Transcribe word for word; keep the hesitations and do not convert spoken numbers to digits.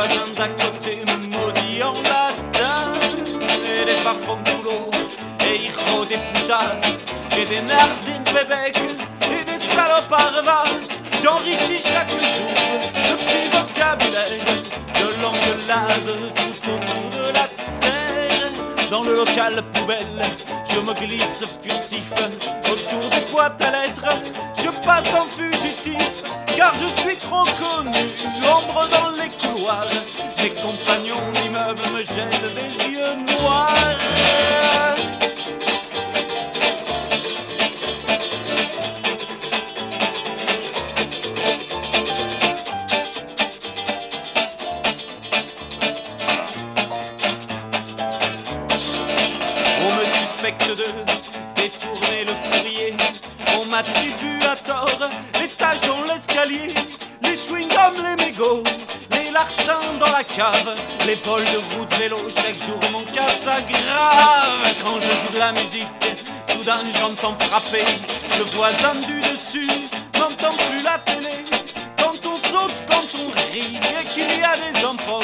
voisin d'à côté me maudit en latin. Et des parfums de boulot, et hijo des putains, et des nardines bébèques, et des salopes arvas. J'enrichis chaque jour de petits vocabulaires, de l'engueulade tout autour de la terre. Dans le local poubelle, je me glisse furtif autour des boîtes à lettres. Je passe en fugitif, car je suis trop connu. Ombre dans les couloirs, mes compagnons d'immeuble me jettent des yeux noirs. On me suspecte de détourner le courrier. On m'attribue à tort les tâches dans l'escalier, les chewing-gums, les mégots, les larcins dans la cave, les bols de route vélo. Chaque jour mon cas s'aggrave. Quand je joue de la musique, soudain j'entends frapper. Le voisin du dessus n'entend plus la télé. Quand on saute, quand on rit et qu'il y a des enfants